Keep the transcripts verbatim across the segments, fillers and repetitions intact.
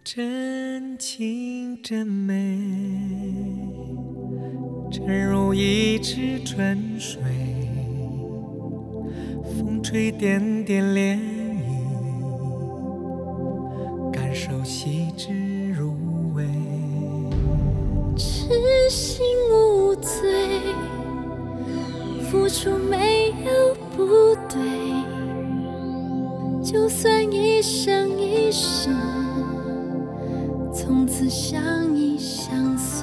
真情真美，真如一池春水，风吹点点涟漪，感受细致入微。 痴心无罪，付出没有不对，就算一生一世，从此相依相随。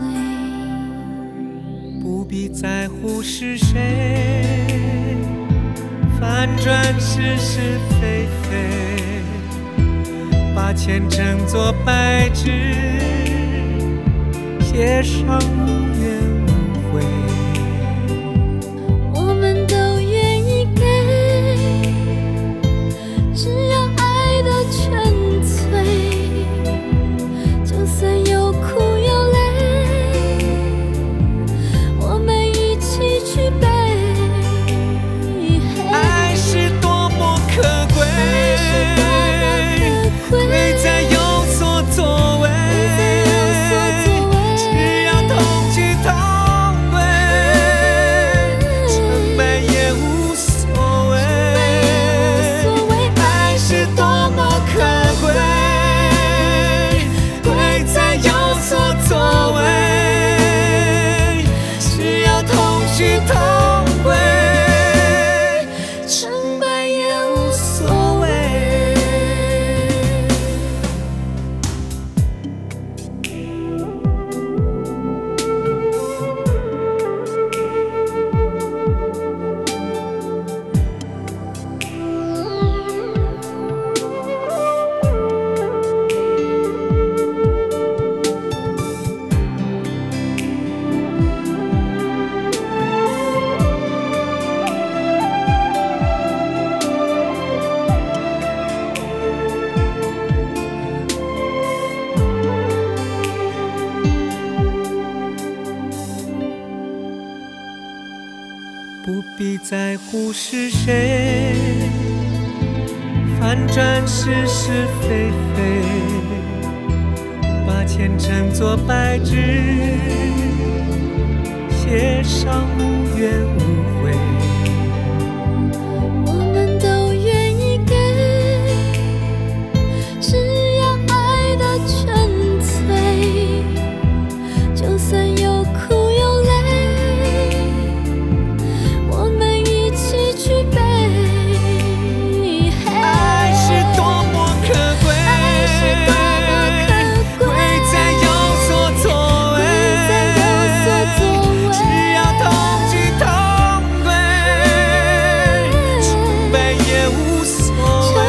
不必在乎是谁，反转是是非非，把前程作白纸，写上无怨无悔。 我们都愿意给，只要爱的纯粹，就算有苦有泪，我们一起去背。 爱是多么可贵，贵在有所作为，只要同去同归，成败也无所谓。爱是多么可贵，贵在有所作为，只要同去同归，成败也无所谓。不必在乎是谁，反转是是非非，把前程作白纸，写上无怨无悔。 我们都愿意给，只要爱的纯粹，就算有苦有泪，我们一起去背。 爱是多么可贵，贵在有所作为，只要同去同归，成败也无所谓。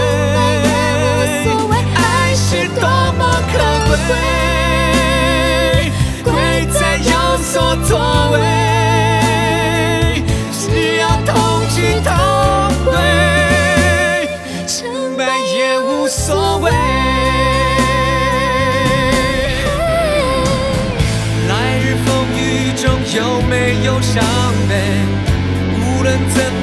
爱是多么可贵，贵在有所作为，只要同去同归，成败也无所谓。来日风雨中有没有伤悲，无论怎